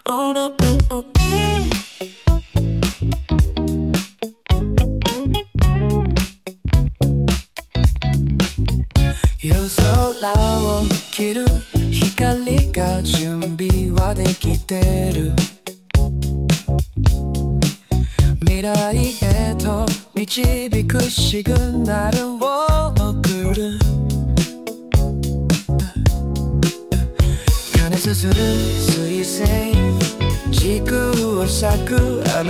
Oh no, no, no.夜空を切る光が準備はできてる。未来へと導くシグナルを送る。加熱する水星、軸を割く